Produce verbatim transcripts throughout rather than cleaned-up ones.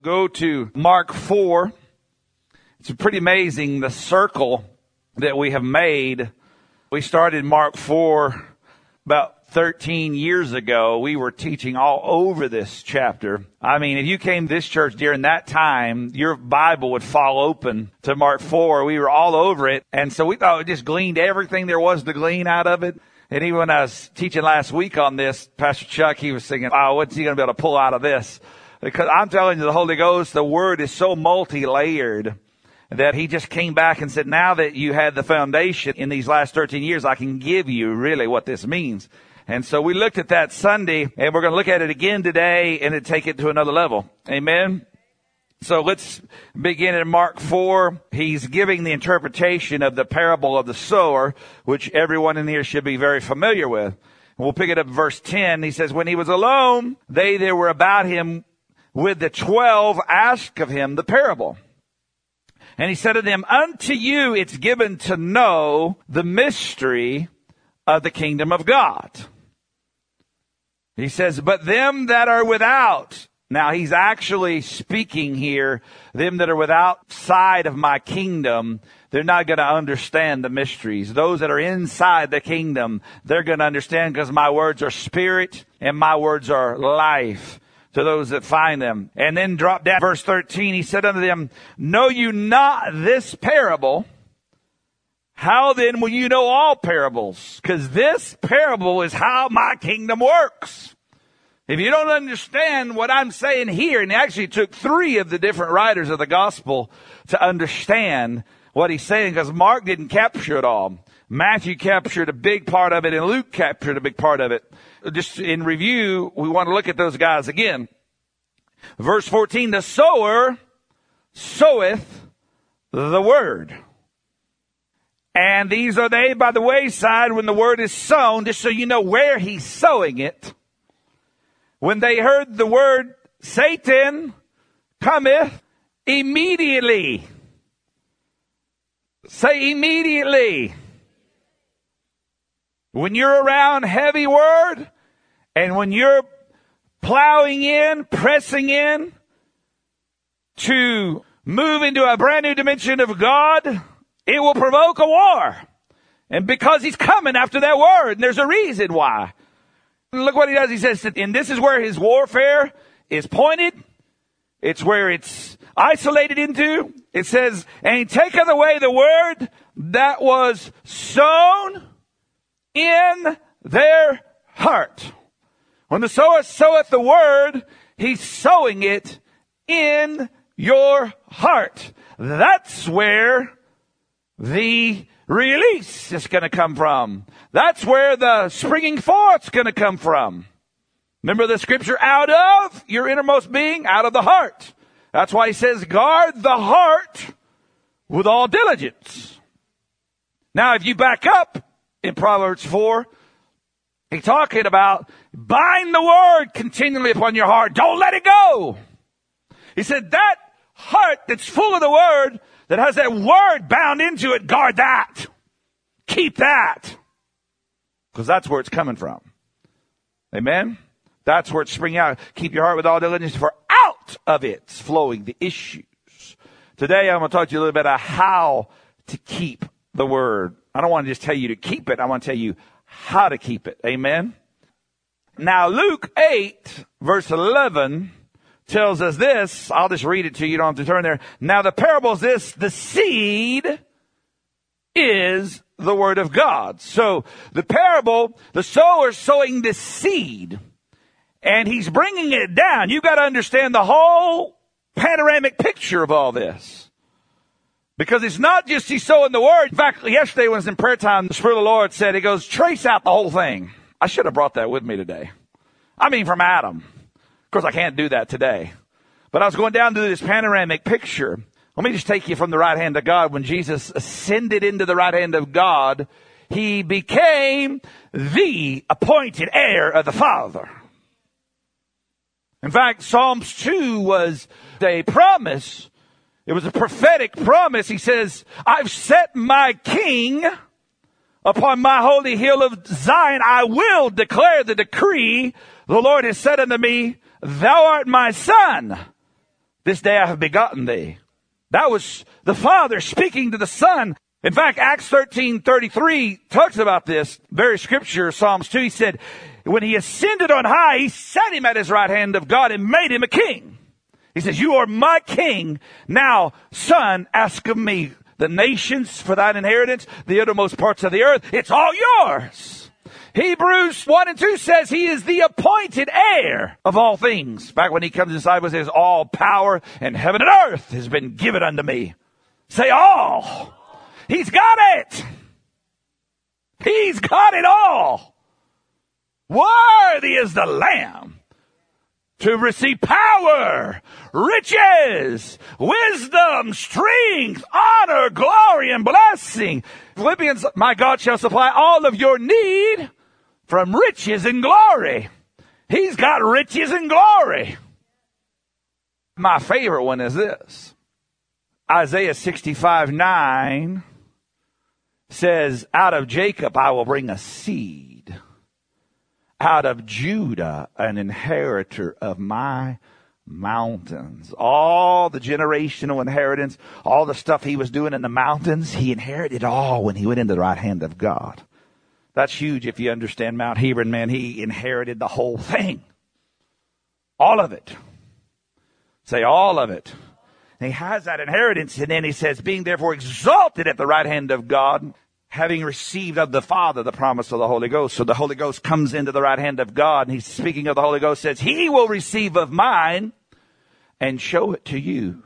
Go to Mark four. It's pretty amazing the circle that we have made. We started Mark four about thirteen years ago. We were teaching all over this chapter. I mean, if you came to this church during that time, your Bible would fall open to Mark four. We were all over it. And so we thought we just gleaned everything there was to glean out of it. And even when I was teaching last week on this, Pastor Chuck, he was thinking, oh, what's he going to be able to pull out of this? Because I'm telling you, the Holy Ghost, the Word is so multi-layered that he just came back and said, now that you had the foundation in these last thirteen years, I can give you really what this means. And so we looked at that Sunday, and we're going to look at it again today and then take it to another level. Amen? So let's begin in Mark four. He's giving the interpretation of the parable of the sower, which everyone in here should be very familiar with. We'll pick it up in verse ten. He says, when he was alone, they that were about him with the twelve asked of him the parable. And he said to them, unto you it's given to know the mystery of the kingdom of God. He says, but them that are without. Now he's actually speaking here, them that are without side of my kingdom, they're not going to understand the mysteries. Those that are inside the kingdom, they're going to understand because my words are spirit and my words are life to those that find them. And then drop down verse thirteen. He said unto them, know you not this parable? How then will you know all parables? Because this parable is how my kingdom works. If you don't understand what I'm saying here, and it actually took three of the different writers of the gospel to understand what he's saying, because Mark didn't capture it all. Matthew captured a big part of it, and Luke captured a big part of it. Just in review, we want to look at those guys again. Verse fourteen, the sower soweth the word. And these are they by the wayside when the word is sown, just so you know where he's sowing it. When they heard the word, Satan cometh immediately. Say immediately. When you're around heavy word, and when you're plowing in, pressing in to move into a brand new dimension of God, it will provoke a war. And because he's coming after that word, and there's a reason why. Look what he does. He says, and this is where his warfare is pointed. It's where it's isolated into. It says, and he taketh away the word that was sown in their heart. When the sower soweth the word, he's sowing it in your heart. That's where the release is going to come from. That's where the springing forth's going to come from. Remember the scripture, out of your innermost being, out of the heart. That's why he says, guard the heart with all diligence. Now, if you back up in Proverbs four, he's talking about bind the word continually upon your heart. Don't let it go. He said that heart that's full of the word, that has that word bound into it, guard that. Keep that. Because that's where it's coming from. Amen? That's where it's springing out. Keep your heart with all diligence, for out of it's flowing the issues. Today I'm going to talk to you a little bit about how to keep the word. I don't want to just tell you to keep it. I want to tell you how to keep it. Amen? Now Luke eight, verse eleven, tells us this. I'll just read it to you. You don't have to turn there. Now the parable is this. The seed is the word of God. So the parable, the sower sowing the seed, and he's bringing it down. You've got to understand the whole panoramic picture of all this. Because it's not just he's sowing the word. In fact, yesterday when I was in prayer time, the Spirit of the Lord said, he goes, trace out the whole thing. I should have brought that with me today. I mean, from Adam. Of course, I can't do that today. But I was going down to this panoramic picture. Let me just take you from the right hand of God. When Jesus ascended into the right hand of God, he became the appointed heir of the Father. In fact, Psalms two was a promise. It was a prophetic promise. He says, I've set my king upon my holy hill of Zion. I will declare the decree. The Lord has said unto me, thou art my son. This day I have begotten thee. That was the Father speaking to the Son. In fact, Acts thirteen thirty-three talks about this very scripture, Psalms two. He said, when he ascended on high, he set him at his right hand of God and made him a king. He says, you are my king. Now, son, ask of me the nations for thine inheritance, the uttermost parts of the earth. It's all yours. Hebrews one and two says he is the appointed heir of all things. Back when he comes inside, it says, all power in heaven and earth has been given unto me. Say all. He's got it. He's got it all. Worthy is the Lamb to receive power, riches, wisdom, strength, honor, glory, and blessing. Philippians, my God shall supply all of your need from riches and glory. He's got riches and glory. My favorite one is this. Isaiah sixty-five nine says, out of Jacob I will bring a seed, out of Judah an inheritor of my mountains. All the generational inheritance, all the stuff he was doing in the mountains, he inherited all when he went into the right hand of God. That's huge if you understand Mount Hebron, man. He inherited the whole thing. All of it. Say all of it. And he has that inheritance, and then he says, being therefore exalted at the right hand of God, having received of the Father the promise of the Holy Ghost. So the Holy Ghost comes into the right hand of God, and he's speaking of the Holy Ghost, says, he will receive of mine and show it to you.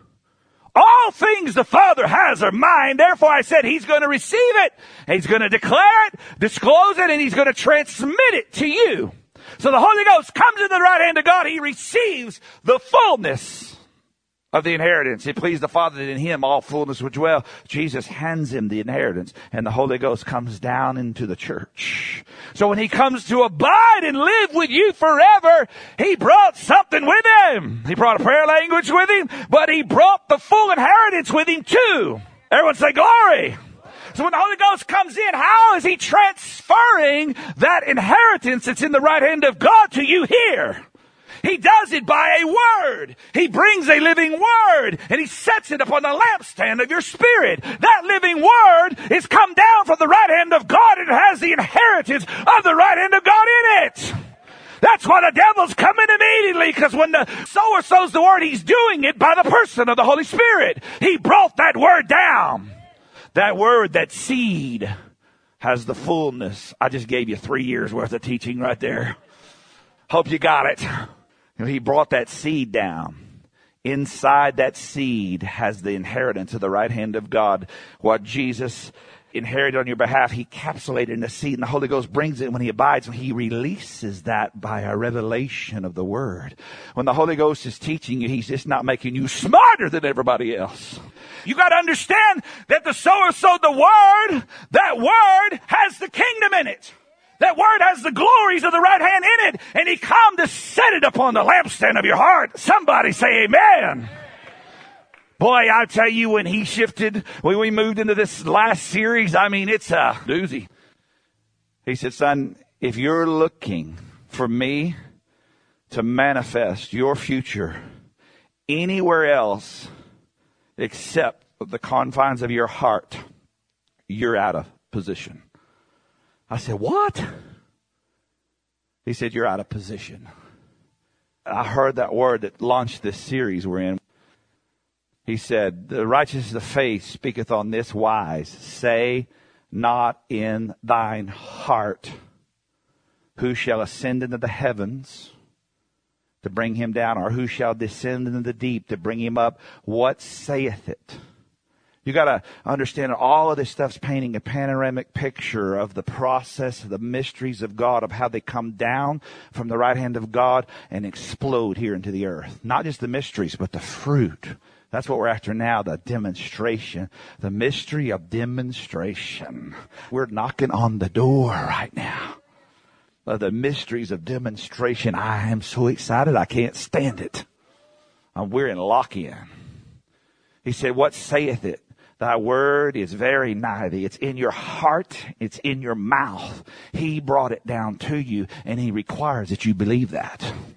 All things the Father has are mine. Therefore I said he's going to receive it. He's going to declare it, disclose it, and he's going to transmit it to you. So the Holy Ghost comes into the right hand of God. He receives the fullness of the inheritance. It pleased the Father that in him all fullness would dwell. Jesus hands him the inheritance, and the Holy Ghost comes down into the church. So when he comes to abide and live with you forever, he brought something with him. He brought a prayer language with him, but he brought the full inheritance with him too. Everyone say glory. So when the Holy Ghost comes in, how is he transferring that inheritance that's in the right hand of God to you here? He does it by a word. He brings a living word and he sets it upon the lampstand of your spirit. That living word is come down from the right hand of God and it has the inheritance of the right hand of God in it. That's why the devil's coming immediately, because when the sower sows the word, he's doing it by the person of the Holy Spirit. He brought that word down. That word, that seed, has the fullness. I just gave you three years worth of teaching right there. Hope you got it. He brought that seed down. Inside that seed has the inheritance of the right hand of God. What Jesus inherited on your behalf, he encapsulated in the seed, and the Holy Ghost brings it when he abides, and he releases that by a revelation of the word. When the Holy Ghost is teaching you, he's just not making you smarter than everybody else. You got to understand that the sower sowed the word. That word has the kingdom in it. That word has the glories of the right hand in it, and he come to set it upon the lampstand of your heart. Somebody say amen. Boy, I tell you, when he shifted, when we moved into this last series, I mean, it's a doozy. He said, son, if you're looking for me to manifest your future anywhere else except the confines of your heart, you're out of position. I said, what? He said, you're out of position. I heard that word that launched this series we're in. He said, the righteousness of faith speaketh on this wise. Say not in thine heart, who shall ascend into the heavens to bring him down, or who shall descend into the deep to bring him up? What saith it? You got to understand all of this stuff's painting a panoramic picture of the process, of the mysteries of God, of how they come down from the right hand of God and explode here into the earth. Not just the mysteries, but the fruit. That's what we're after now, the demonstration, the mystery of demonstration. We're knocking on the door right now of the mysteries of demonstration. I am so excited, I can't stand it. Um, we're in lock-in. He said, what saith it? Thy word is very nigh thee. It's in your heart. It's in your mouth. He brought it down to you, and he requires that you believe that.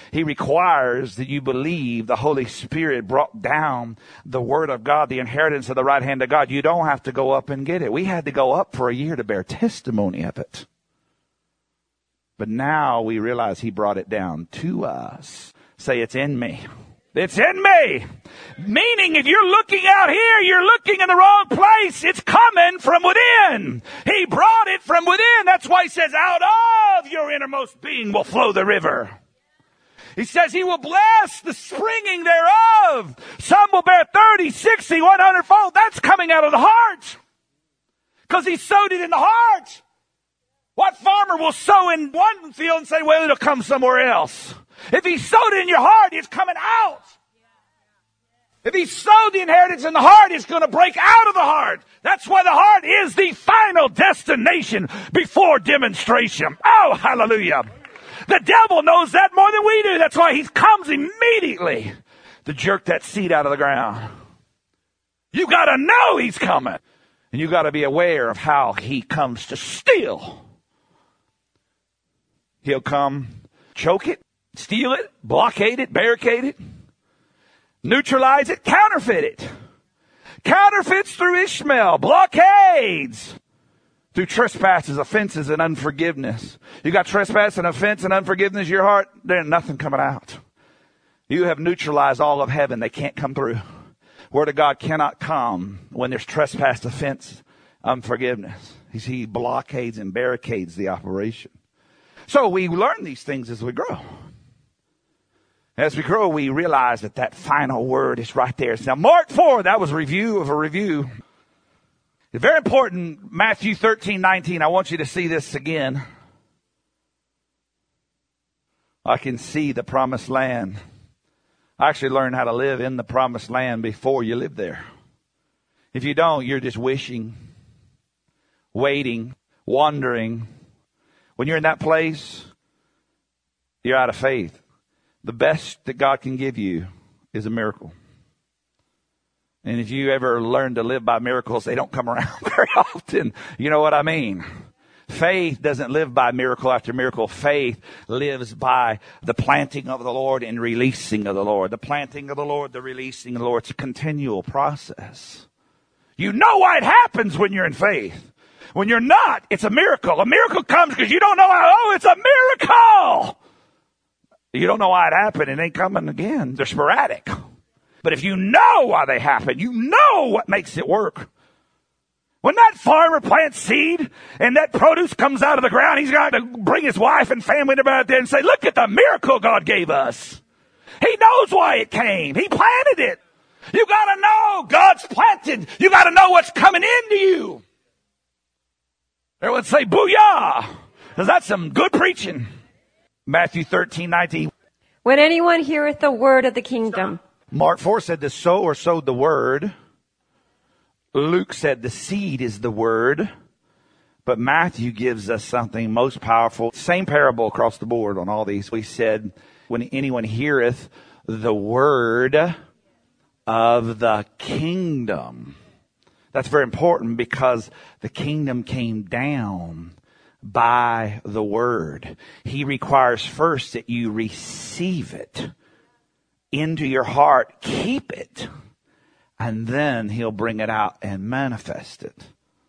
He requires that you believe the Holy Spirit brought down the Word of God, the inheritance of the right hand of God. You don't have to go up and get it. We had to go up for a year to bear testimony of it. But now we realize He brought it down to us. Say, it's in me. It's in me. Meaning, if you're looking out here, you're looking in the wrong place. It's coming from within. He brought it from within. That's why He says, out of your innermost being will flow the river. He says He will bless the springing thereof. Some will bear thirty, sixty, one hundred fold. That's coming out of the heart. Because He sowed it in the heart. What farmer will sow in one field and say, well, it'll come somewhere else? If He sowed it in your heart, it's coming out. If He sowed the inheritance in the heart, it's going to break out of the heart. That's why the heart is the final destination before demonstration. Oh, hallelujah. The devil knows that more than we do. That's why he comes immediately to jerk that seed out of the ground. You got to know he's coming. And you got to be aware of how he comes to steal. He'll come choke it, steal it, blockade it, barricade it, neutralize it, counterfeit it. Counterfeits through Ishmael, blockades through trespasses, offenses, and unforgiveness. You got trespass and offense and unforgiveness in your heart, there ain't nothing coming out. You have neutralized all of heaven. They can't come through. Word of God cannot come when there's trespass, offense, unforgiveness. He blockades and barricades the operation. So we learn these things as we grow. As we grow, we realize that that final word is right there. Now, Mark four, that was a review of a review. It's very important, Matthew thirteen, nineteen. I want you to see this again. I can see the promised land. I actually learned how to live in the promised land before you live there. If you don't, you're just wishing, waiting, wandering. When you're in that place, you're out of faith. The best that God can give you is a miracle. And if you ever learn to live by miracles, they don't come around very often. You know what I mean? Faith doesn't live by miracle after miracle. Faith lives by the planting of the Lord and releasing of the Lord. The planting of the Lord, the releasing of the Lord. It's a continual process. You know why it happens when you're in faith. When you're not, it's a miracle. A miracle comes because you don't know how, oh, it's a miracle. You don't know why it happened. It ain't coming again. They're sporadic. But if you know why they happen, you know what makes it work. When that farmer plants seed and that produce comes out of the ground, he's got to bring his wife and family and everybody out there and say, look at the miracle God gave us. He knows why it came. He planted it. You got to know God's planted. You got to know what's coming into you. Everyone say, booyah. Because that's some good preaching. Matthew thirteen, nineteen. When anyone heareth the word of the kingdom. Mark four said the sower sowed the word. Luke said the seed is the word. But Matthew gives us something most powerful. Same parable across the board on all these. We said, when anyone heareth the word of the kingdom. That's very important because the kingdom came down by the word. He requires first that you receive it into your heart, keep it, and then he'll bring it out and manifest it.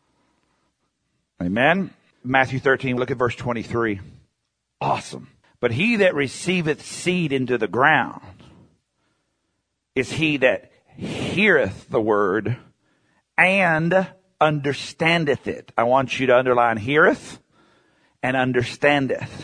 Amen. Matthew thirteen, look at verse twenty-three. Awesome. But he that receiveth seed into the ground is he that heareth the word and understandeth it. I want you to underline heareth and understandeth.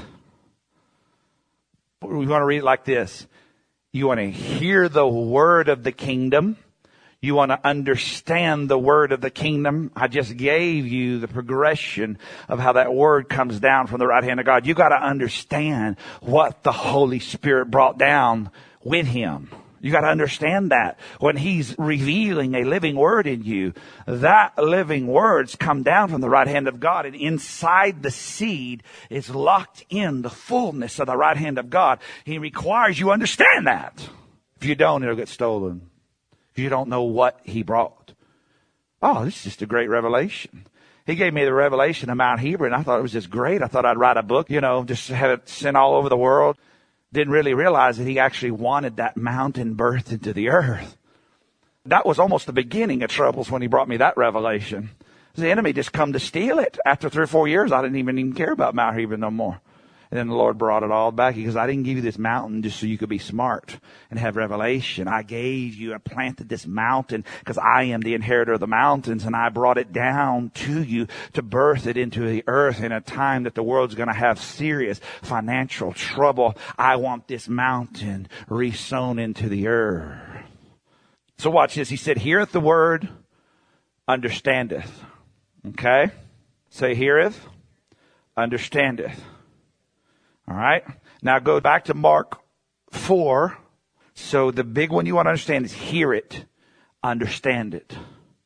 We want to read it like this. You want to hear the word of the kingdom. You want to understand the word of the kingdom. I just gave you the progression of how that word comes down from the right hand of God. You got to understand what the Holy Spirit brought down with him. You got to understand that when he's revealing a living word in you, that living words come down from the right hand of God, and inside the seed is locked in the fullness of the right hand of God. He requires you understand that. If you don't, it'll get stolen. If you don't know what he brought. Oh, this is just a great revelation. He gave me the revelation of Mount Hebron. I thought it was just great. I thought I'd write a book, you know, just have it sent all over the world. didn't really realize that he actually wanted that mountain birthed into the earth. That was almost the beginning of troubles when he brought me that revelation. The enemy just come to steal it. After three or four years, I didn't even, even care about Mount Heber no more. And then the Lord brought it all back. He goes, I didn't give you this mountain just so you could be smart and have revelation. I gave you, I planted this mountain because I am the inheritor of the mountains, and I brought it down to you to birth it into the earth in a time that the world's going to have serious financial trouble. I want this mountain re-sown into the earth. So watch this. He said, heareth the word, understandeth. Okay? Say, heareth, understandeth. All right. Now go back to Mark four. So the big one you want to understand is hear it, understand it.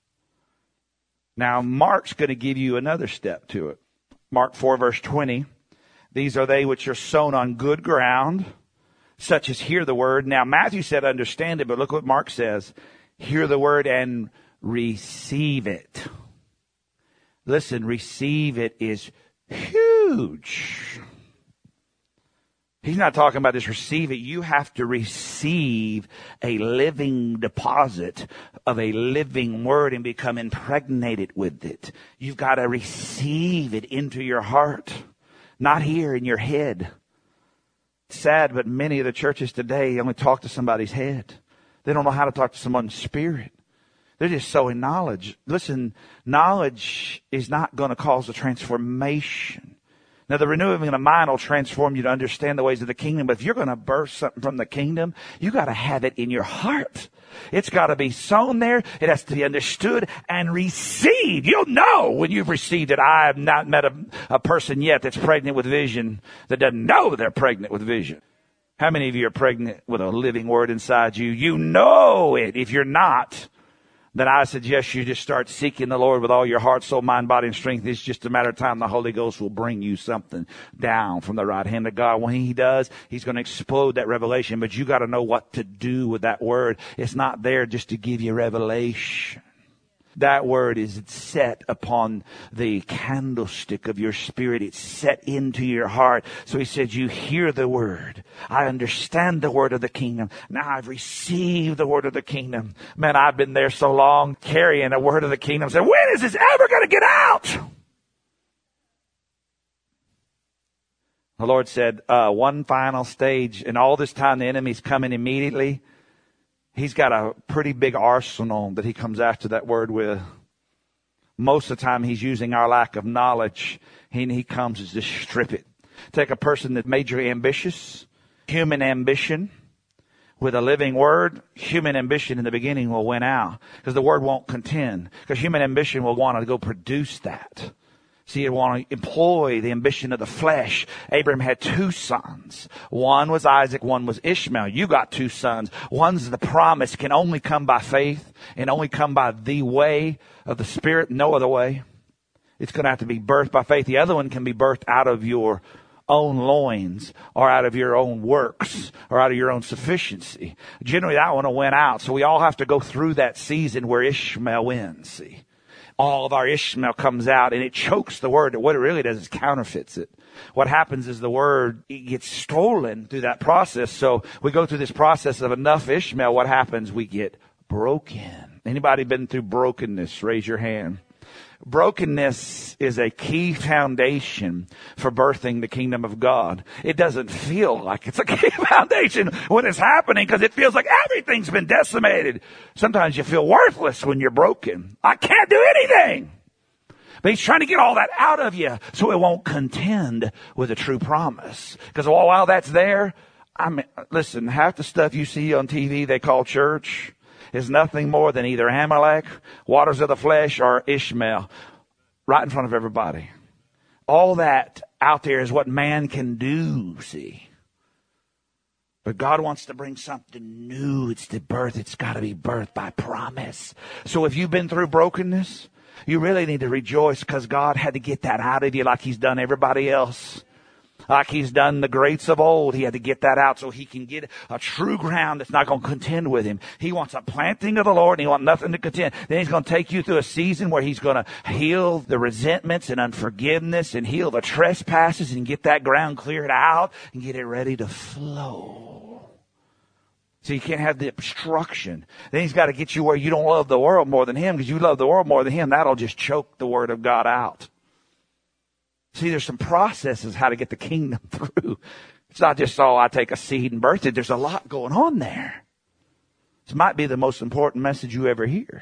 Now Mark's going to give you another step to it. Mark four verse twenty. These are they which are sown on good ground, such as hear the word. Now Matthew said understand it, but look what Mark says. Hear the word and receive it. Listen, receive it is huge. He's not talking about just receive it. You have to receive a living deposit of a living word and become impregnated with it. You've got to receive it into your heart, not here in your head. It's sad, but many of the churches today only talk to somebody's head. They don't know how to talk to someone's spirit. They're just sowing knowledge. Listen, knowledge is not going to cause a transformation. Now, the renewing of the mind will transform you to understand the ways of the kingdom. But if you're going to birth something from the kingdom, you got to have it in your heart. It's got to be sown there. It has to be understood and received. You'll know when you've received it. I have not met a, a person yet that's pregnant with vision that doesn't know they're pregnant with vision. How many of you are pregnant with a living word inside you? You know it. If you're not, then I suggest you just start seeking the Lord with all your heart, soul, mind, body, and strength. It's just a matter of time the Holy Ghost will bring you something down from the right hand of God. When he does, he's going to explode that revelation, but you got to know what to do with that word. It's not there just to give you revelation. That word is set upon the candlestick of your spirit. It's set into your heart. So he said, you hear the word. I understand the word of the kingdom. Now I've received the word of the kingdom. Man, I've been there so long carrying a word of the kingdom. Said, when is this ever going to get out? The Lord said, uh, one final stage. And all this time the enemy's coming immediately. He's got a pretty big arsenal that he comes after that word with. Most of the time he's using our lack of knowledge. He, he comes as just strip it. Take a person that's majorly ambitious, human ambition, with a living word. Human ambition in the beginning will win out because the word won't contend. Because human ambition will want to go produce that. See, you want to employ the ambition of the flesh. Abraham had two sons. One was Isaac, one was Ishmael. You got two sons. One's the promise, can only come by faith and only come by the way of the Spirit, no other way. It's going to have to be birthed by faith. The other one can be birthed out of your own loins or out of your own works or out of your own sufficiency. Generally, that one will win out. So we all have to go through that season where Ishmael wins, see. All of our Ishmael comes out and it chokes the word. What it really does is counterfeits it. What happens is the word it gets stolen through that process. So we go through this process of enough Ishmael. What happens? We get broken. Anybody been through brokenness? Raise your hand. Brokenness is a key foundation for birthing the kingdom of God. It doesn't feel like it's a key foundation when it's happening because it feels like everything's been decimated. Sometimes you feel worthless when you're broken. I can't do anything. But he's trying to get all that out of you so it won't contend with a true promise. Because while that's there, I mean, listen, half the stuff you see on T V they call church is nothing more than either Amalek, waters of the flesh, or Ishmael, right in front of everybody. All that out there is what man can do, see. But God wants to bring something new. It's the birth. It's got to be birthed by promise. So if you've been through brokenness, you really need to rejoice because God had to get that out of you like he's done everybody else. Like he's done the greats of old, he had to get that out so he can get a true ground that's not going to contend with him. He wants a planting of the Lord and he wants nothing to contend. Then he's going to take you through a season where he's going to heal the resentments and unforgiveness and heal the trespasses and get that ground cleared out and get it ready to flow. So you can't have the obstruction. Then he's got to get you where you don't love the world more than him, because you love the world more than him. That'll just choke the word of God out. See, there's some processes how to get the kingdom through. It's not just, oh, I take a seed and birth it. There's a lot going on there. This might be the most important message you ever hear.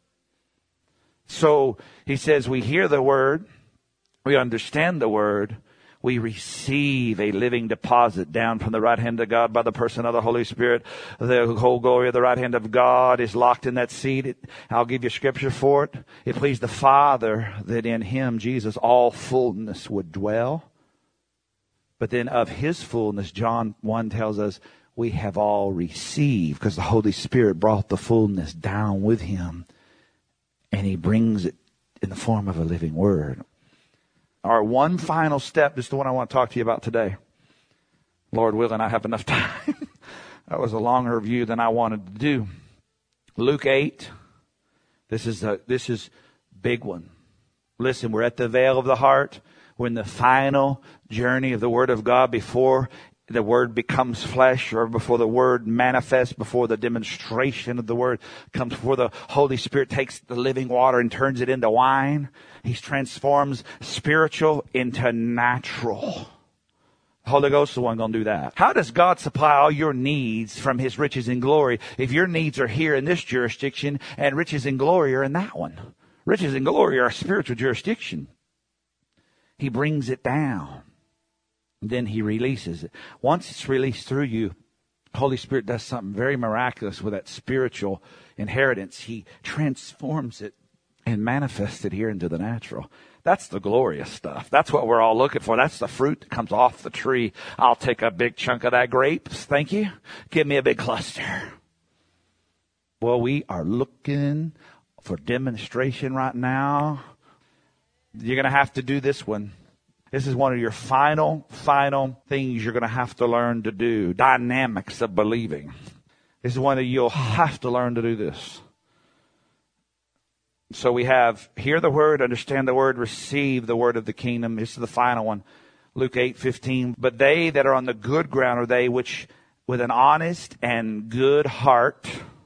So he says we hear the word, we understand the word, we receive a living deposit down from the right hand of God by the person of the Holy Spirit. The whole glory of the right hand of God is locked in that seed. It, I'll give you scripture for it. It pleased the Father that in him, Jesus, all fullness would dwell. But then of his fullness, John one tells us, we have all received, because the Holy Spirit brought the fullness down with him. And he brings it in the form of a living word. Our one final step is the one I want to talk to you about today. Lord willing, I have enough time. That was a longer review than I wanted to do. Luke eight. This is a, this is big one. Listen, we're at the veil of the heart. We're in the final journey of the Word of God before the Word becomes flesh, or before the Word manifests, before the demonstration of the Word comes, before the Holy Spirit takes the living water and turns it into wine. He transforms spiritual into natural. The Holy Ghost is the one going to do that. How does God supply all your needs from his riches and glory if your needs are here in this jurisdiction and riches and glory are in that one? Riches and glory are a spiritual jurisdiction. He brings it down. Then he releases it. Once it's released through you, Holy Spirit does something very miraculous with that spiritual inheritance. He transforms it and manifests it here into the natural. That's the glorious stuff. That's what we're all looking for. That's the fruit that comes off the tree. I'll take a big chunk of that grapes. Thank you. Give me a big cluster. Well, we are looking for demonstration right now. You're going to have to do this one. This is one of your final, final things you're going to have to learn to do. Dynamics of believing. This is one that you'll have to learn to do this. So we have hear the word, understand the word, receive the word of the kingdom. This is the final one. Luke eight fifteen. But they that are on the good ground are they which with an honest and good heart,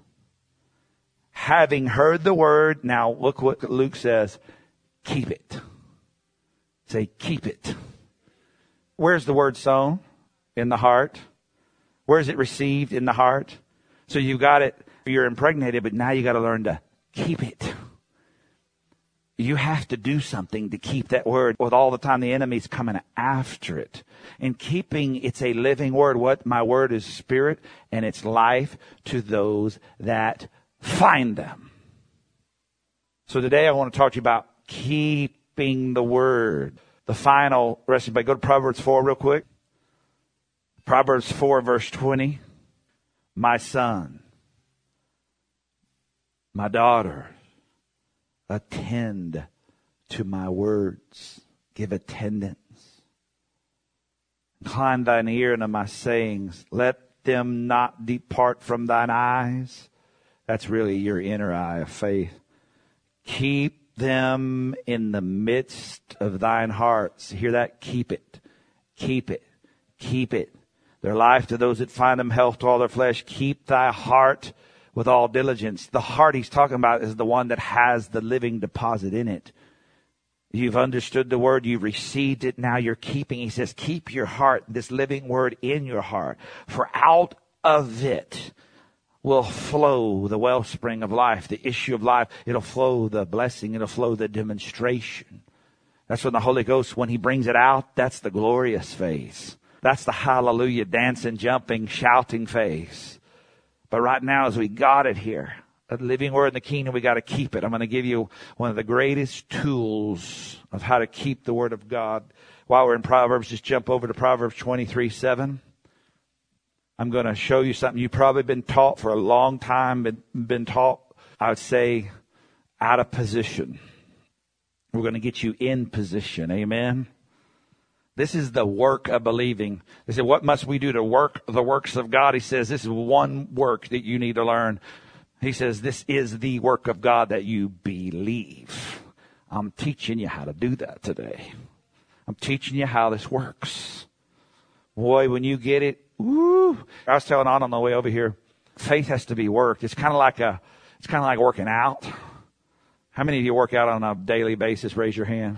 having heard the word. Now look what Luke says. Keep it. Say, keep it. Where's the word sown? In the heart. Where is it received? In the heart. So you've got it, you're impregnated, but now you got to learn to keep it. You have to do something to keep that word. With all the time the enemy's coming after it. And keeping, it's a living word. What? My word is spirit and it's life to those that find them. So today I want to talk to you about keeping the word. The final rest of the Go to Proverbs four real quick. Proverbs four verse twenty. My son, my daughter, attend to my words. Give attendance. Incline thine ear unto my sayings. Let them not depart from thine eyes. That's really your inner eye of faith. Keep them in the midst of thine hearts. Hear that? Keep it. Keep it. Keep it. Their life to those that find them, health to all their flesh. Keep thy heart with all diligence. The heart he's talking about is the one that has the living deposit in it. You've understood the word. You've received it. Now you're keeping. He says, keep your heart, this living word in your heart. For out of it will flow the wellspring of life, the issue of life. It'll flow the blessing. It'll flow the demonstration. That's when the Holy Ghost, when he brings it out, that's the glorious phase. That's the hallelujah, dancing, jumping, shouting phase. But right now, as we got it here, a living word in the kingdom, we got to keep it. I'm going to give you one of the greatest tools of how to keep the word of God. While we're in Proverbs, just jump over to Proverbs twenty-three seven. I'm going to show you something you've probably been taught for a long time, been, been taught, I would say, out of position. We're going to get you in position. Amen. This is the work of believing. They said, what must we do to work the works of God? He says, this is one work that you need to learn. He says, this is the work of God, that you believe. I'm teaching you how to do that today. I'm teaching you how this works. Boy, when you get it, woo. I was telling on on the way over here, faith has to be worked. It's kind of like a, it's kind of like working out. How many of you work out on a daily basis? Raise your hand.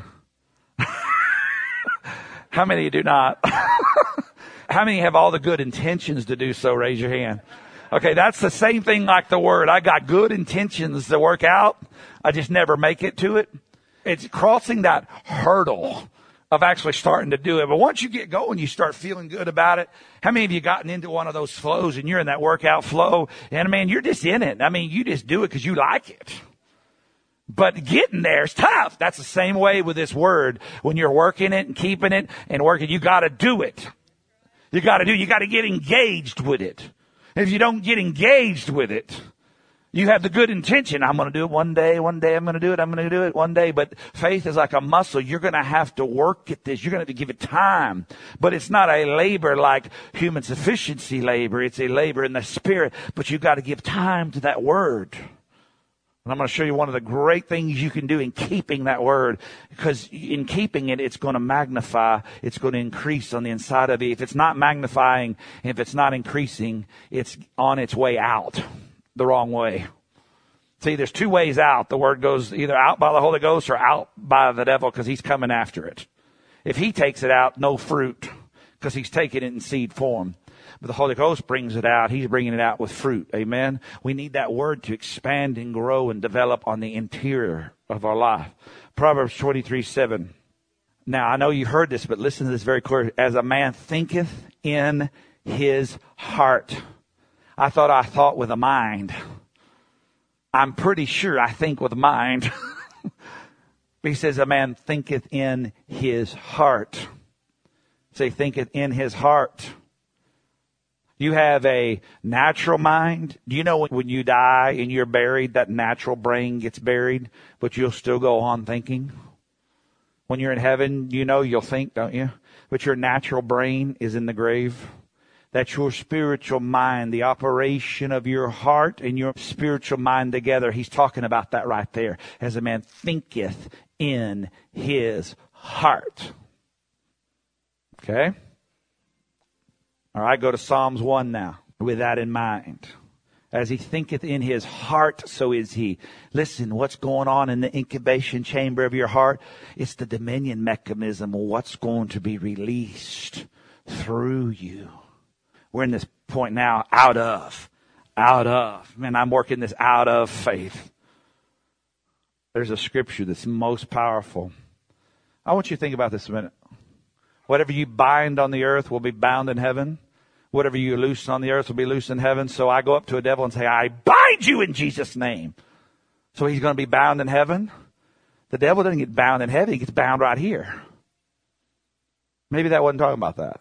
How many of you do not? How many have all the good intentions to do so? Raise your hand. Okay, that's the same thing like the word. I got good intentions to work out. I just never make it to it. It's crossing that hurdle of actually starting to do it. But once you get going, you start feeling good about it. How many of you gotten into one of those flows and you're in that workout flow? And man, you're just in it. I mean, you just do it because you like it. But getting there is tough. That's the same way with this word. When you're working it and keeping it and working, you got to do it. You got to do, you got to get engaged with it. If you don't get engaged with it, you have the good intention. I'm going to do it one day, one day I'm going to do it, I'm going to do it one day. But faith is like a muscle. You're going to have to work at this. You're going to have to give it time. But it's not a labor like human sufficiency labor. It's a labor in the spirit. But you've got to give time to that word. And I'm going to show you one of the great things you can do in keeping that word. Because in keeping it, it's going to magnify. It's going to increase on the inside of you. If it's not magnifying, if it's not increasing, it's on its way out the wrong way. See, there's two ways out. The word goes either out by the Holy Ghost or out by the devil because he's coming after it. If he takes it out, no fruit because he's taking it in seed form. But the Holy Ghost brings it out. He's bringing it out with fruit. Amen. We need that word to expand and grow and develop on the interior of our life. Proverbs twenty-three seven. Now, I know you heard this, but listen to this very clearly. As a man thinketh in his heart. I thought I thought with a mind. I'm pretty sure I think with a mind. He says a man thinketh in his heart. Say, thinketh in his heart. You have a natural mind. Do you know when you die and you're buried, that natural brain gets buried, but you'll still go on thinking? When you're in heaven, you know you'll think, don't you? But your natural brain is in the grave. That's your spiritual mind, the operation of your heart and your spiritual mind together. He's talking about that right there. As a man thinketh in his heart. Okay? All right, go to Psalms one now with that in mind. As he thinketh in his heart, so is he. Listen, what's going on in the incubation chamber of your heart? It's the dominion mechanism of what's going to be released through you. We're in this point now, out of, out of. Man, I'm working this out of faith. There's a scripture that's most powerful. I want you to think about this a minute. Whatever you bind on the earth will be bound in heaven. Whatever you loose on the earth will be loose in heaven. So I go up to a devil and say, I bind you in Jesus' name. So he's going to be bound in heaven. The devil doesn't get bound in heaven. He gets bound right here. Maybe that wasn't talking about that.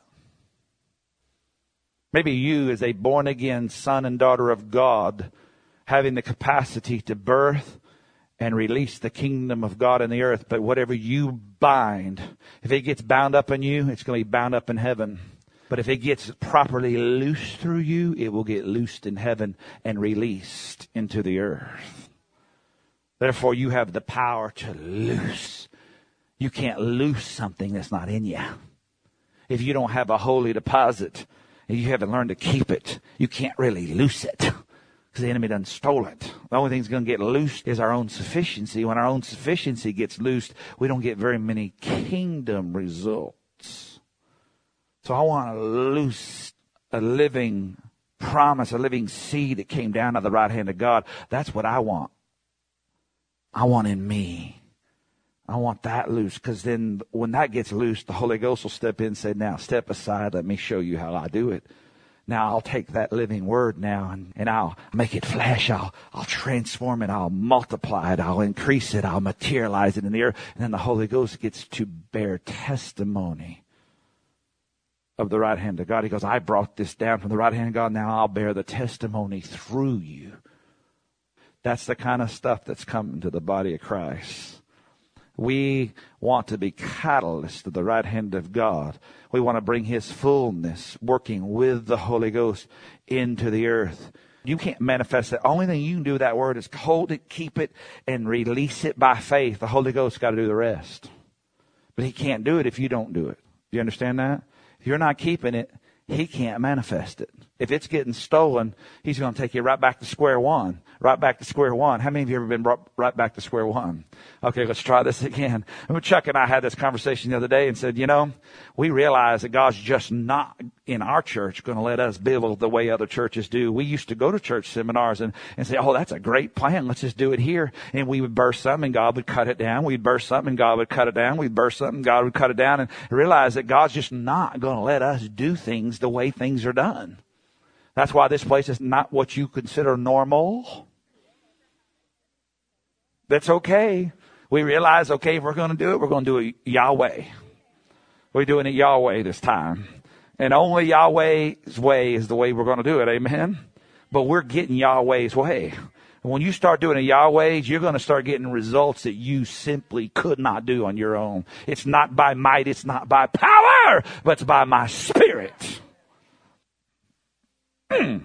Maybe you, as a born-again son and daughter of God, having the capacity to birth and release the kingdom of God in the earth. But whatever you bind, if it gets bound up in you, it's going to be bound up in heaven. But if it gets properly loosed through you, it will get loosed in heaven and released into the earth. Therefore, you have the power to loose. You can't loose something that's not in you. If you don't have a holy deposit, and you haven't learned to keep it, you can't really loose it because the enemy done stole it. The only thing that's going to get loosed is our own sufficiency. When our own sufficiency gets loosed, we don't get very many kingdom results. So I want to loose a living promise, a living seed that came down out of the right hand of God. That's what I want. I want in me. I want that loose, because then when that gets loose, the Holy Ghost will step in and say, now step aside, let me show you how I do it. Now I'll take that living word now and, and I'll make it flesh. I'll, I'll transform it. I'll multiply it. I'll increase it. I'll materialize it in the earth. And then the Holy Ghost gets to bear testimony of the right hand of God. He goes, I brought this down from the right hand of God. Now I'll bear the testimony through you. That's the kind of stuff that's coming to the body of Christ. We want to be catalysts to the right hand of God. We want to bring his fullness, working with the Holy Ghost, into the earth. You can't manifest it. The only thing you can do with that word is hold it, keep it, and release it by faith. The Holy Ghost got to do the rest. But he can't do it if you don't do it. Do you understand that? If you're not keeping it, he can't manifest it. If it's getting stolen, he's going to take you right back to square one. Right back to square one. How many of you have ever been brought right back to square one? Okay, let's try this again. And Chuck and I had this conversation the other day and said, you know, we realize that God's just not in our church going to let us build the way other churches do. We used to go to church seminars and, and say, oh, that's a great plan. Let's just do it here. And we would burst something and God would cut it down. We'd burst something and God would cut it down. We'd burst something and God would cut it down, and realize that God's just not going to let us do things the way things are done. That's why this place is not what you consider normal. That's okay. We realize, okay, if we're going to do it, we're going to do it Yahweh. We're doing it Yahweh this time. And only Yahweh's way is the way we're going to do it. Amen. But we're getting Yahweh's way. And when you start doing it Yahweh's, you're going to start getting results that you simply could not do on your own. It's not by might. It's not by power, but it's by my spirit. Hmm.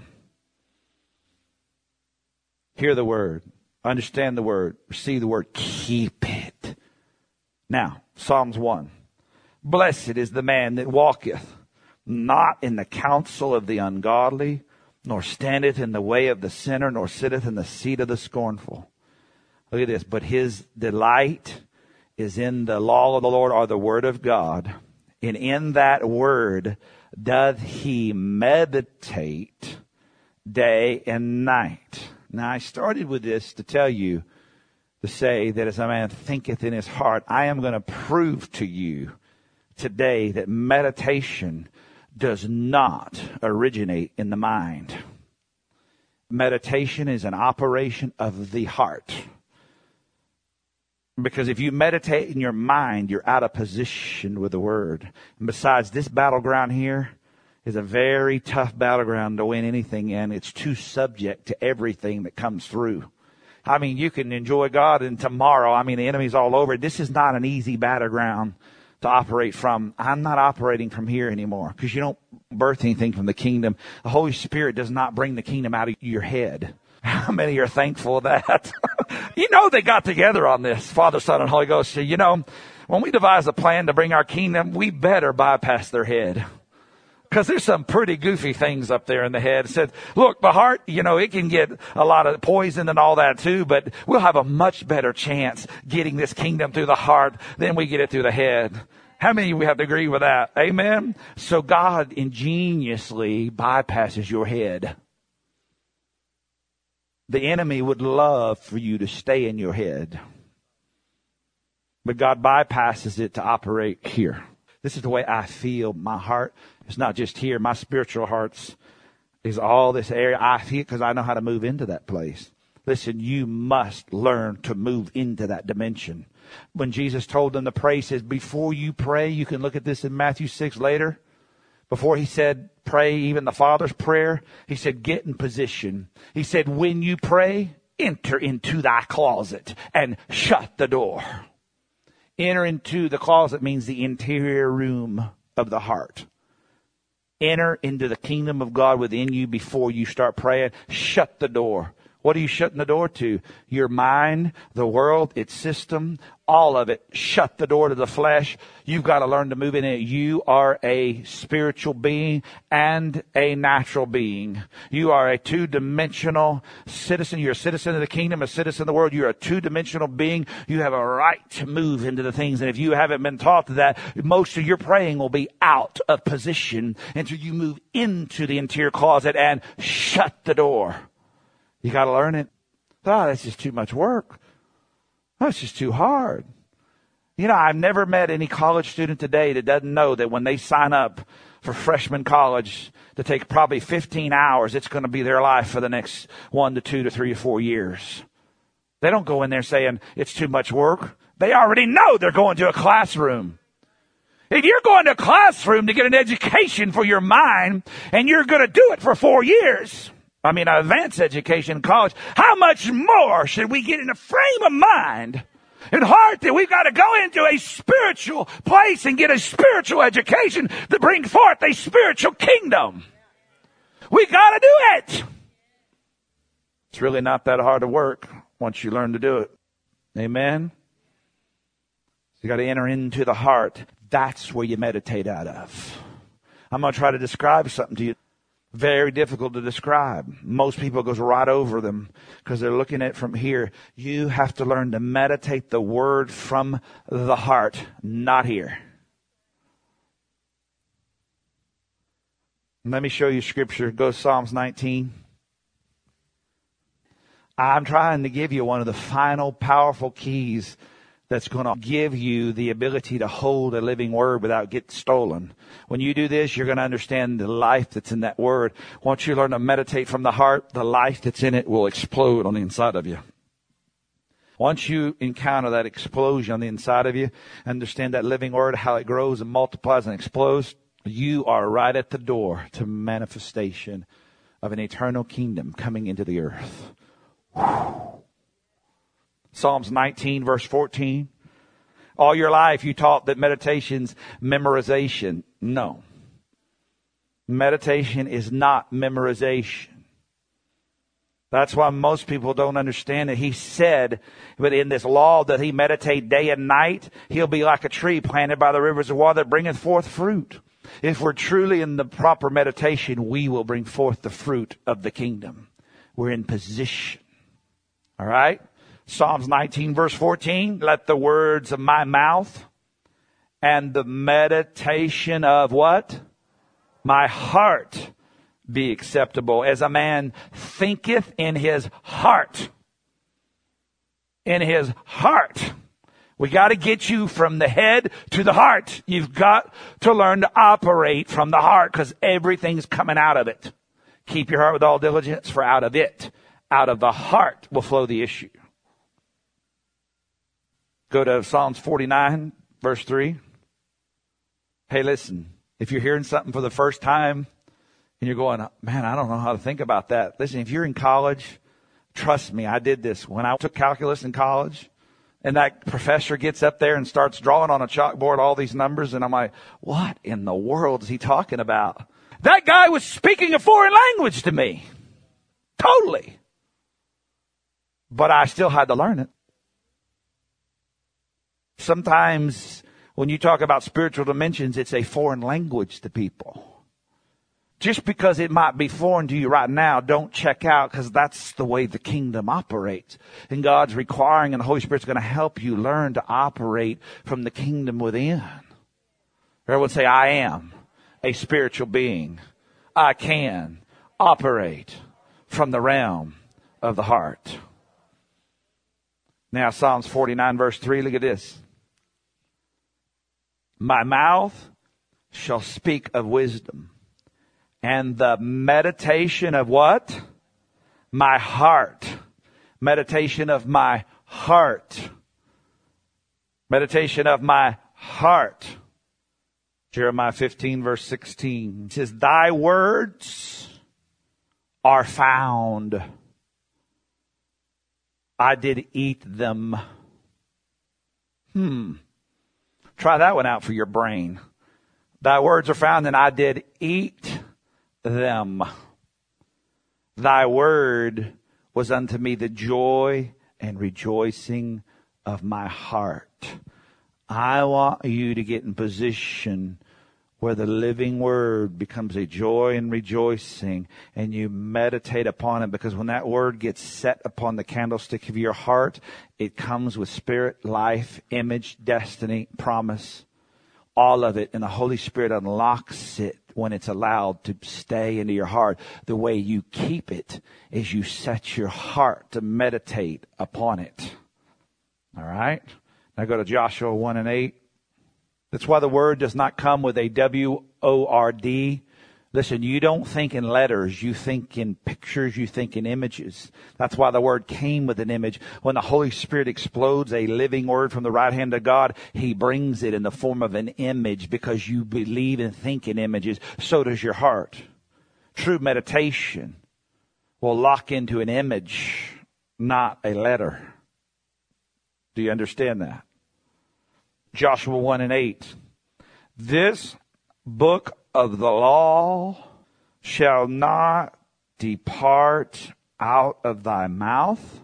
Hear the word. Understand the word. Receive the word. Keep it. Now, Psalms one. Blessed is the man that walketh not in the counsel of the ungodly, nor standeth in the way of the sinner, nor sitteth in the seat of the scornful. Look at this. But his delight is in the law of the Lord, or the word of God. And in that word doth he meditate day and night. Now, I started with this to tell you, to say that as a man thinketh in his heart, I am going to prove to you today that meditation does not originate in the mind. Meditation is an operation of the heart. Because if you meditate in your mind, you're out of position with the word. And besides, this battleground here is a very tough battleground to win anything in. It's too subject to everything that comes through. I mean, you can enjoy God, and tomorrow, I mean, the enemy's all over. This is not an easy battleground to operate from. I'm not operating from here anymore, because you don't birth anything from the kingdom. The Holy Spirit does not bring the kingdom out of your head. How many are thankful of that? You know, they got together on this. Father, Son, and Holy Ghost said, you know, when we devise a plan to bring our kingdom, we better bypass their head. Because there's some pretty goofy things up there in the head. It said, look, the heart, you know, it can get a lot of poison and all that too, but we'll have a much better chance getting this kingdom through the heart than we get it through the head. How many of you have to agree with that? Amen? So God ingeniously bypasses your head. The enemy would love for you to stay in your head. But God bypasses it to operate here. This is the way I feel. My heart is not just here. My spiritual heart is all this area. I feel it because I know how to move into that place. Listen, you must learn to move into that dimension. When Jesus told them to pray, he says, before you pray, you can look at this in Matthew six later. Before he said, pray even the Father's prayer, he said, get in position. He said, when you pray, enter into thy closet and shut the door. Enter into the closet means the interior room of the heart. Enter into the kingdom of God within you before you start praying. Shut the door. What are you shutting the door to? Your mind, the world, its system, all of it. Shut the door to the flesh. You've got to learn to move in it. You are a spiritual being and a natural being. You are a two-dimensional citizen. You're a citizen of the kingdom, a citizen of the world. You're a two-dimensional being. You have a right to move into the things. And if you haven't been taught that, most of your praying will be out of position until you move into the interior closet and shut the door. You got to learn it. Oh, that's just too much work. That's just too hard. You know, I've never met any college student today that doesn't know that when they sign up for freshman college to take probably fifteen hours, it's going to be their life for the next one to two to three to four years. They don't go in there saying it's too much work. They already know they're going to a classroom. If you're going to a classroom to get an education for your mind and you're going to do it for four years, I mean, advanced education in college, how much more should we get in a frame of mind And heart, that we've got to go into a spiritual place and get a spiritual education to bring forth a spiritual kingdom. We got to do it. It's really not that hard to work once you learn to do it. Amen. You got to enter into the heart. That's where you meditate out of. I'm going to try to describe something to you. Very difficult to describe. Most people goes right over them because they're looking at it from here. You have to learn to meditate the word from the heart, not here. Let me show you scripture. Go to Psalms nineteen. I'm trying to give you one of the final powerful keys that's going to give you the ability to hold a living word without getting stolen. When you do this, you're going to understand the life that's in that word. Once you learn to meditate from the heart, the life that's in it will explode on the inside of you. Once you encounter that explosion on the inside of you, understand that living word, how it grows and multiplies and explodes, you are right at the door to manifestation of an eternal kingdom coming into the earth. Whew. Psalms nineteen, verse fourteen. All your life you taught that meditation's memorization. No. Meditation is not memorization. That's why most people don't understand it. He said, but in this law that he meditate day and night, he'll be like a tree planted by the rivers of water that bringeth forth fruit. If we're truly in the proper meditation, we will bring forth the fruit of the kingdom. We're in position. All right? Psalms nineteen, verse fourteen, let the words of my mouth and the meditation of what? My heart be acceptable, as a man thinketh in his heart. In his heart. We got to get you from the head to the heart. You've got to learn to operate from the heart because everything's coming out of it. Keep your heart with all diligence, for out of it, out of the heart will flow the issue. Go to Psalms forty-nine, verse three. Hey, listen, if you're hearing something for the first time and you're going, man, I don't know how to think about that. Listen, if you're in college, trust me, I did this. When I took calculus in college and that professor gets up there and starts drawing on a chalkboard all these numbers, and I'm like, what in the world is he talking about? That guy was speaking a foreign language to me. Totally. But I still had to learn it. Sometimes when you talk about spiritual dimensions, it's a foreign language to people. Just because it might be foreign to you right now, don't check out, because that's the way the kingdom operates. And God's requiring, and the Holy Spirit's going to help you learn to operate from the kingdom within. Everyone say, I am a spiritual being. I can operate from the realm of the heart. Now, Psalms forty-nine, verse three, look at this. My mouth shall speak of wisdom, and the meditation of what? My heart. Meditation of my heart. Meditation of my heart. Jeremiah fifteen, verse sixteen. It says, thy words are found. I did eat them. Hmm. Try that one out for your brain. Thy words are found, and I did eat them. Thy word was unto me the joy and rejoicing of my heart. I want you to get in position where the living word becomes a joy and rejoicing, and you meditate upon it, because when that word gets set upon the candlestick of your heart, it comes with spirit, life, image, destiny, promise, all of it, and the Holy Spirit unlocks it when it's allowed to stay into your heart. The way you keep it is you set your heart to meditate upon it. All right? Now go to Joshua one and eight. That's why the word does not come with a W O R D. Listen, you don't think in letters. You think in pictures. You think in images. That's why the word came with an image. When the Holy Spirit explodes a living word from the right hand of God, He brings it in the form of an image, because you believe and think in images. So does your heart. True meditation will lock into an image, not a letter. Do you understand that? Joshua one and eight. This book of the law shall not depart out of thy mouth.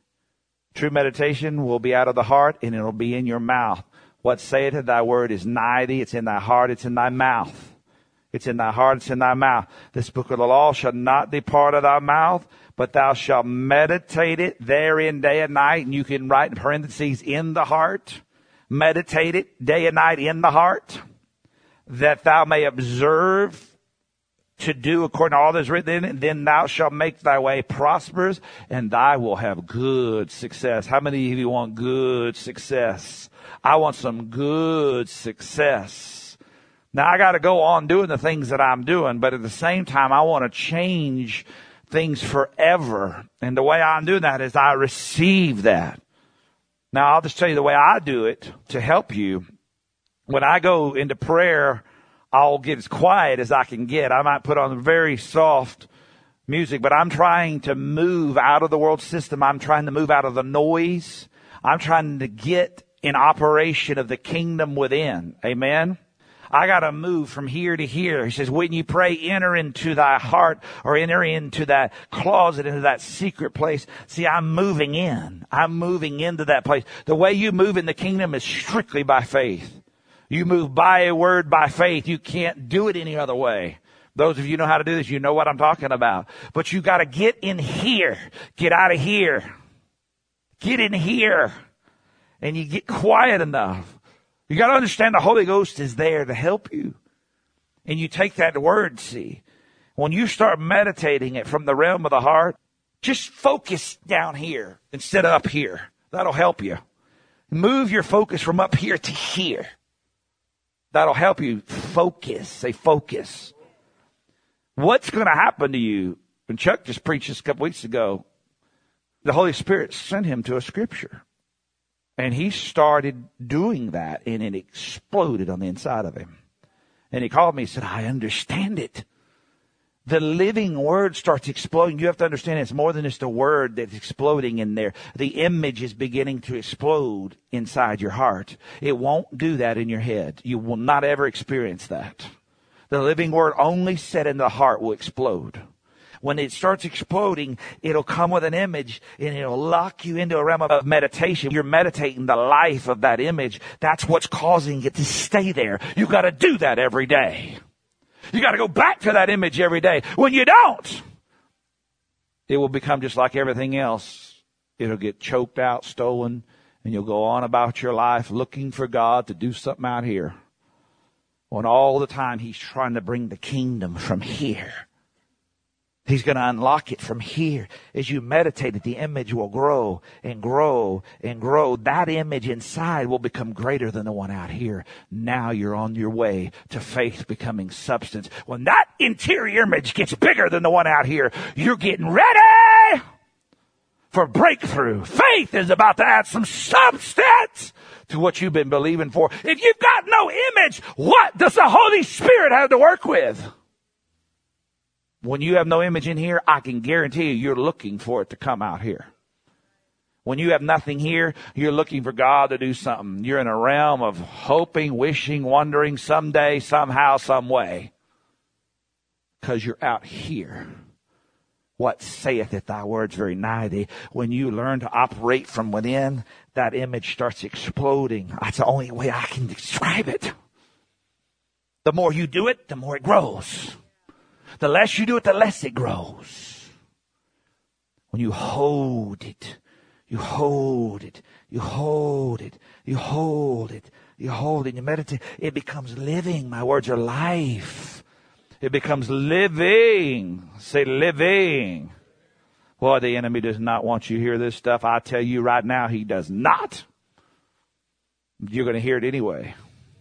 True meditation will be out of the heart, and it'll be in your mouth. What saith it? Thy word is nigh thee. It's in thy heart. It's in thy mouth. It's in thy heart. It's in thy mouth. This book of the law shall not depart of thy mouth, but thou shalt meditate it therein day and night. And you can write in parentheses, in the heart. Meditate it day and night in the heart, that thou may observe to do according to all that is written in it. Then thou shalt make thy way prosperous, and thou will have good success. How many of you want good success? I want some good success. Now, I got to go on doing the things that I'm doing, but at the same time, I want to change things forever. And the way I'm doing that is I receive that. Now, I'll just tell you the way I do it to help you. When I go into prayer, I'll get as quiet as I can get. I might put on very soft music, but I'm trying to move out of the world system. I'm trying to move out of the noise. I'm trying to get in operation of the kingdom within. Amen. I got to move from here to here. He says, when you pray, enter into thy heart, or enter into that closet, into that secret place. See, I'm moving in. I'm moving into that place. The way you move in the kingdom is strictly by faith. You move by a word, by faith. You can't do it any other way. Those of you who know how to do this, you know what I'm talking about. But you got to get in here. Get out of here. Get in here. And you get quiet enough. You got to understand the Holy Ghost is there to help you. And you take that word, see. When you start meditating it from the realm of the heart, just focus down here instead of up here. That'll help you. Move your focus from up here to here. That'll help you focus. Say focus. What's going to happen to you? And Chuck just preached this a couple weeks ago. The Holy Spirit sent him to a scripture. And he started doing that, and it exploded on the inside of him. And he called me and said, I understand it. The living word starts exploding. You have to understand it's more than just a word that's exploding in there. The image is beginning to explode inside your heart. It won't do that in your head. You will not ever experience that. The living word only set in the heart will explode. When it starts exploding, it'll come with an image and it'll lock you into a realm of meditation. You're meditating the life of that image. That's what's causing it to stay there. You got to do that every day. You got to go back to that image every day. When you don't, it will become just like everything else. It'll get choked out, stolen, and you'll go on about your life looking for God to do something out here. When all the time he's trying to bring the kingdom from here. He's going to unlock it from here. As you meditate it, the image will grow and grow and grow. That image inside will become greater than the one out here. Now you're on your way to faith becoming substance. When that interior image gets bigger than the one out here, you're getting ready for breakthrough. Faith is about to add some substance to what you've been believing for. If you've got no image, what does the Holy Spirit have to work with? When you have no image in here, I can guarantee you, you're looking for it to come out here. When you have nothing here, you're looking for God to do something. You're in a realm of hoping, wishing, wondering someday, somehow, some way. Because you're out here. What saith it, thy word's very nigh thee. When you learn to operate from within, that image starts exploding. That's the only way I can describe it. The more you do it, the more it grows. The less you do it, the less it grows. When you hold it, you hold it, you hold it, you hold it, you hold it, you meditate, it becomes living. My words are life. It becomes living. Say living. Boy, the enemy does not want you to hear this stuff. I tell you right now, he does not. You're going to hear it anyway.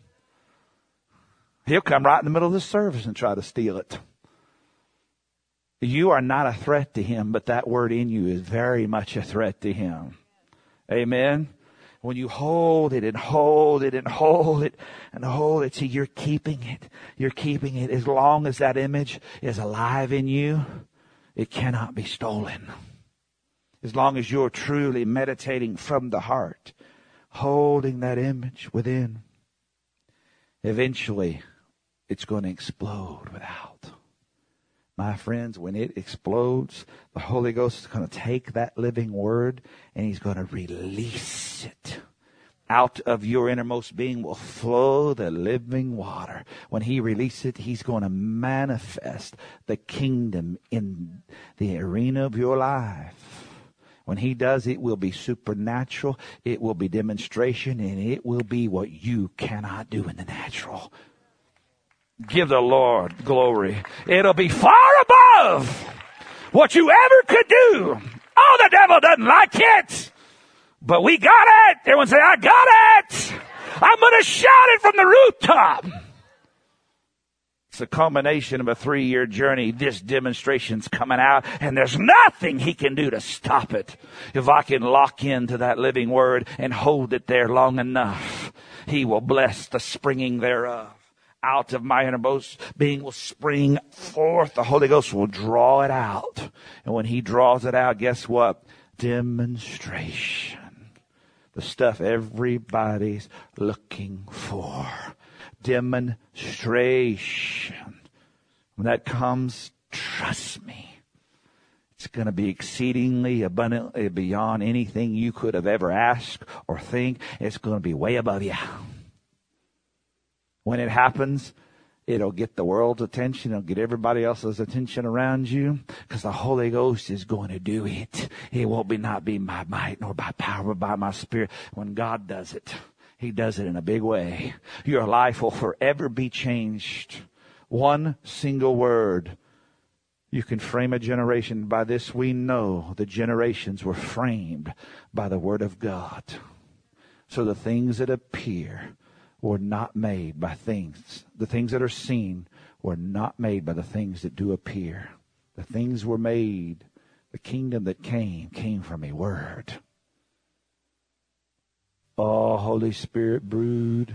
He'll come right in the middle of the service and try to steal it. You are not a threat to him, but that word in you is very much a threat to him. Amen. When you hold it and hold it and hold it and hold it, see, you're keeping it. You're keeping it. As long as that image is alive in you, it cannot be stolen. As long as you're truly meditating from the heart. holding that image within. Eventually, it's going to explode without. My friends, when it explodes, the Holy Ghost is going to take that living word and He's going to release it. Out of your innermost being will flow the living water. When He releases it, He's going to manifest the kingdom in the arena of your life. When He does, it will be supernatural, it will be demonstration, and it will be what you cannot do in the natural. Give the Lord glory. It'll be far above what you ever could do. Oh, the devil doesn't like it. But we got it. Everyone say, I got it. I'm going to shout it from the rooftop. It's a culmination of a three-year journey. This demonstration's coming out, and there's nothing He can do to stop it. If I can lock into that living word and hold it there long enough, He will bless the springing thereof. Out of my innermost being will spring forth. The Holy Ghost will draw it out. And when He draws it out, guess what? Demonstration. The stuff everybody's looking for. Demonstration. When that comes, trust me, it's going to be exceedingly abundantly beyond anything you could have ever asked or think. It's going to be way above you. When it happens, it'll get the world's attention. It'll get everybody else's attention around you, because the Holy Ghost is going to do it. It won't be not be by might nor by power, but by my Spirit. When God does it, He does it in a big way. Your life will forever be changed. One single word. You can frame a generation. By this we know the generations were framed by the Word of God. So the things that appear were not made by things. The things that are seen were not made by the things that do appear. The things were made. The kingdom that came, came from a word. Oh, Holy Spirit, brood,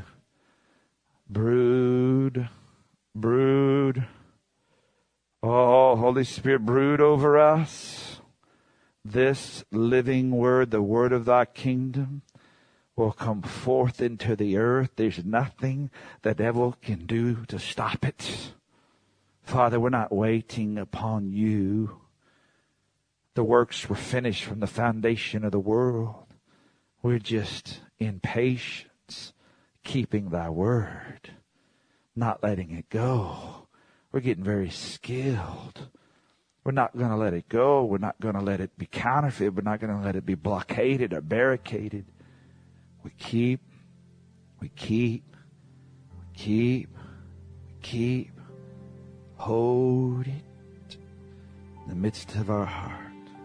brood, brood. Oh, Holy Spirit, brood over us. This living word, the word of Thy kingdom, will come forth into the earth. There's nothing the devil can do to stop it. Father, we're not waiting upon You. The works were finished from the foundation of the world. We're just in patience, keeping Thy word, not letting it go. We're getting very skilled. We're not going to let it go. We're not going to let it be counterfeit. We're not going to let it be blockaded or barricaded. We keep, we keep, we keep, we keep, hold it in the midst of our heart.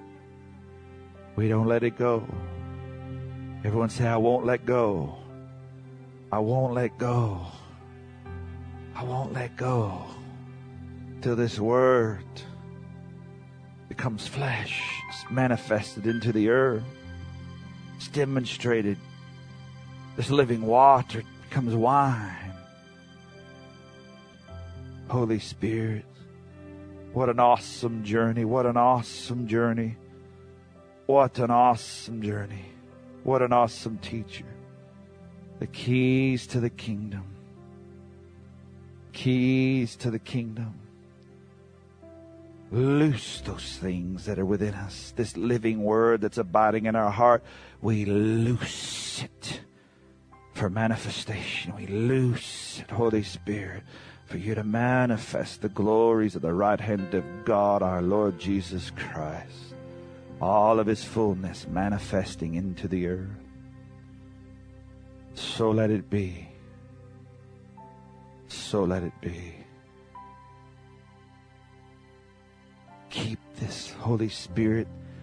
We don't let it go. Everyone say, I won't let go. I won't let go. I won't let go till this word becomes flesh. It's manifested into the earth. It's demonstrated. This living water becomes wine. Holy Spirit, what an awesome journey. What an awesome journey. What an awesome journey. What an awesome teacher. The keys to the kingdom. Keys to the kingdom. Loose those things that are within us. This living word that's abiding in our heart, we loose it for manifestation. We loose it, Holy Spirit, for You to manifest the glories of the right hand of God, our Lord Jesus Christ. All of His fullness manifesting into the earth. So let it be. So let it be. Keep this, Holy Spirit.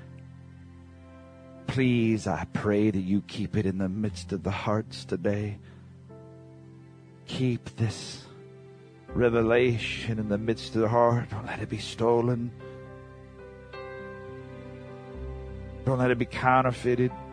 Please, I pray that You keep it in the midst of the hearts today. Keep this revelation in the midst of the heart. Don't let it be stolen. Don't let it be counterfeited.